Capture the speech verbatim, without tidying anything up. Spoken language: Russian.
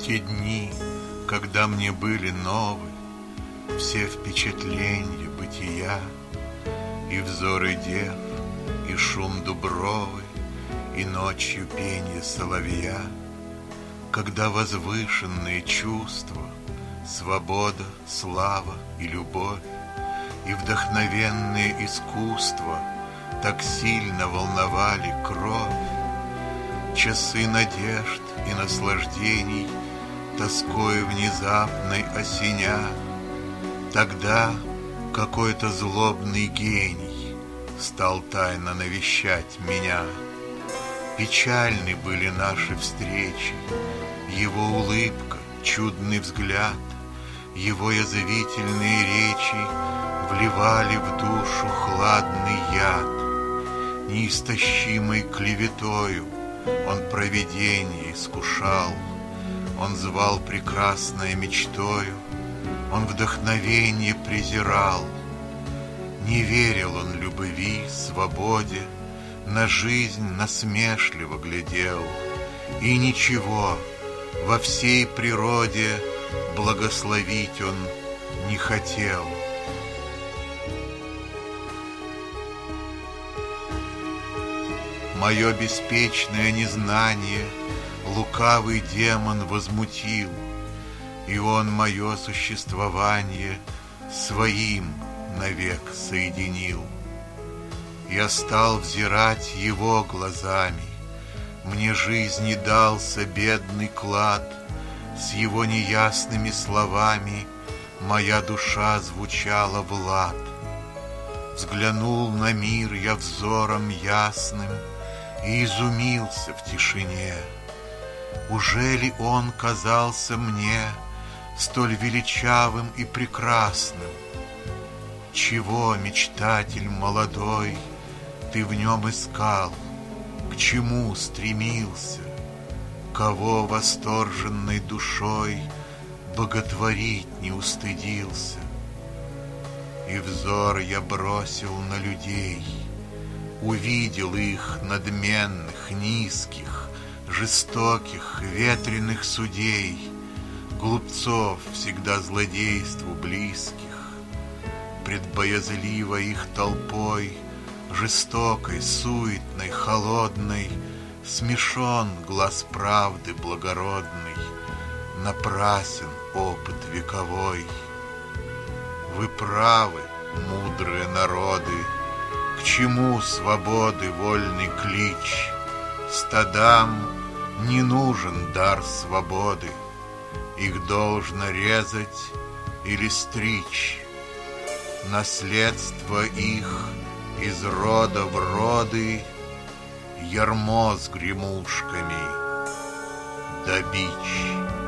те дни, когда мне были новы все впечатленья бытия, и взоры дев, и шум дубровы, и ночью пенье соловья, когда возвышенные чувства, свобода, слава и любовь, и вдохновенное искусство так сильно волновали кровь, часы надежд и наслаждений тоской внезапной осеня, тогда какой-то злобный гений стал тайно навещать меня. Печальны были наши встречи, его улыбка, чудный взгляд, его язвительные речи вливали в душу хладный яд. Неистощимой клеветою он провидение искушал, он звал прекрасной мечтою, он вдохновение презирал. Не верил он любви, свободе, на жизнь насмешливо глядел, и ничего во всей природе благословить он не хотел. Мое беспечное незнание лукавый демон возмутил, и он мое существование своим навек соединил. Я стал взирать его глазами, мне жизни дался бедный клад, с его неясными словами моя душа звучала в лад. Взглянул на мир я взором ясным и изумился в тишине. Ужели он казался мне столь величавым и прекрасным? Чего, мечтатель молодой, ты в нем искал? К чему стремился? Кого восторженной душой боготворить не устыдился? И взор я бросил на людей, увидел их надменных, низких, жестоких, ветреных судей, глупцов всегда злодейству близких. Пред боязливой их толпой, жестокой, суетной, холодной, смешон глаз правды благородный, напрасен опыт вековой. Вы правы, мудрые народы, к чему свободы вольный клич? Стадам не нужен дар свободы, их должно резать или стричь. Наследство их из рода в роды, ярмо с гремушками да бич.